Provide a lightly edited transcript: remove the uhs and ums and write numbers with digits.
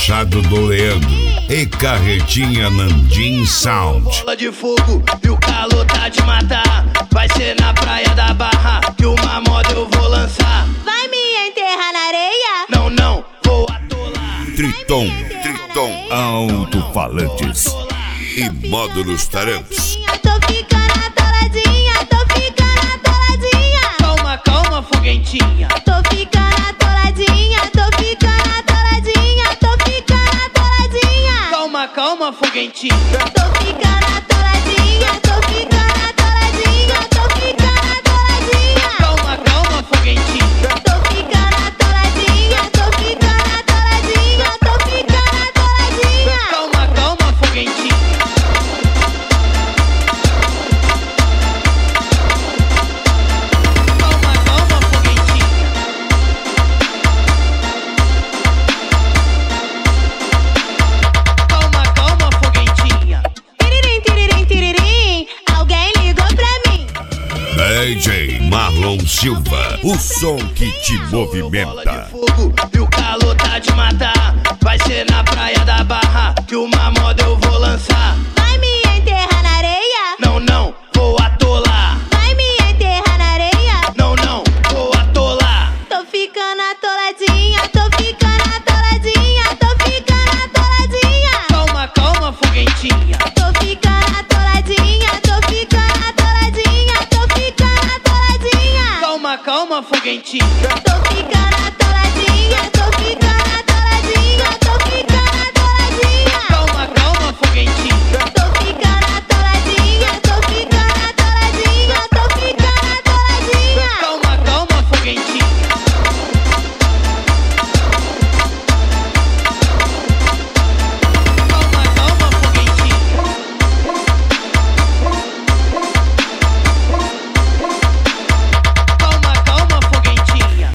Machado do Leandro e Carretinha Nandim Sound. Bola de fogo e o calor tá de matar. Vai ser na praia da Barra que uma moda eu vou lançar. Vai me enterrar na areia? Não, não, vou atolar. Triton, alto-falantes e módulos tarantos. Tô ficando atoladinha, tô ficando atoladinha. Calma, calma, foguentinha. Tô ficando atoladinha, tô ficando atoladinha, tô ficando atoladinha. Calma, calma, foguentinha. Tô ficando atoladinha, tô ficando atoladinha, tô ficando atoladinha. Calma, calma, foguentinha. Tô ficando atoladinha, tô ficando atoladinha, tô ficando atoladinha. Calma, calma, foguentinha. Calma, calma, foguentinha. Calma, calma, foguentinha. Tiririm, tiririm, tiririm, alguém ligou pra mim. DJ Marlon Silva, o som que te movimenta. Bola de fogo e o calor tá de matar. Vai ser na praia da Barra que uma moda eu vou lançar. Vai me enterrar na areia? Não, não, vou atolar. Vai me enterrar na areia? Não, não, vou atolar. Tô ficando atoladinha, tô ficando atoladinha, tô ficando atoladinha. Calma, calma, foguentinha. Tô ficando atoladinha, tô ficando atoladinha, tô ficando atoladinha. Calma, calma, foguentinha. Tô